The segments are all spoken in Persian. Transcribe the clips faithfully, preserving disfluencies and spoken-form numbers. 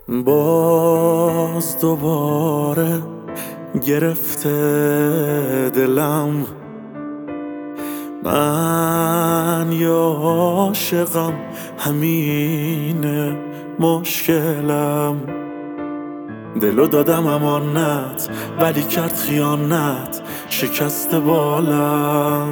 باز دوباره گرفته دلم، من یا عاشقم همینه مشکلم. دلو دادم امانت ولی کرد خیانت، شکست بالم.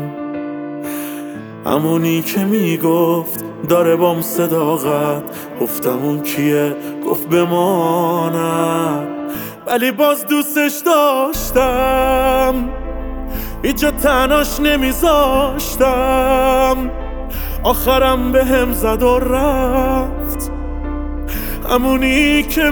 همونی که میگفت داره بام صداقت، گفتم اون کیه؟ گفت بماند، ولی باز دوستش داشتم، اینجا تناش نمیذاشتم. آخرم به هم زد و رفت، همونی که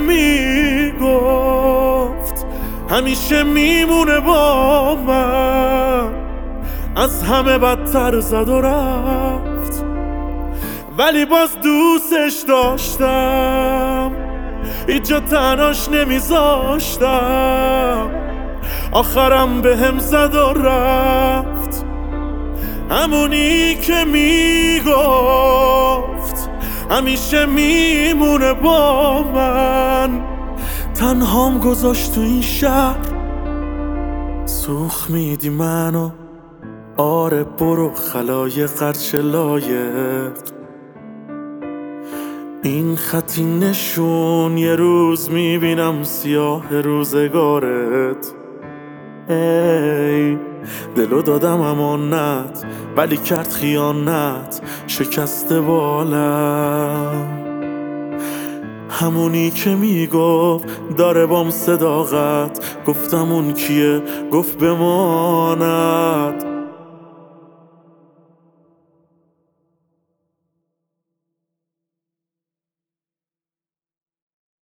میگفت همیشه میمونه با من. از همه بدتر زد و رفت، ولی باز دوستش داشتم، اینجا تناش نمیذاشتم. آخرم به هم زد و رفت، همونی که میگفت همیشه میمونه با من. تنهام گذاشت تو این شهر، سوخ میدی منو. آره برو خلای قرچ لایق، این خطی نشون یه روز میبینم سیاه روزگارت. ای دلو دادم امانت ولی کرد خیانت، شکست بالم. همونی که میگفت داره بام صداقت، گفتم اون کیه؟ گفت بمانم.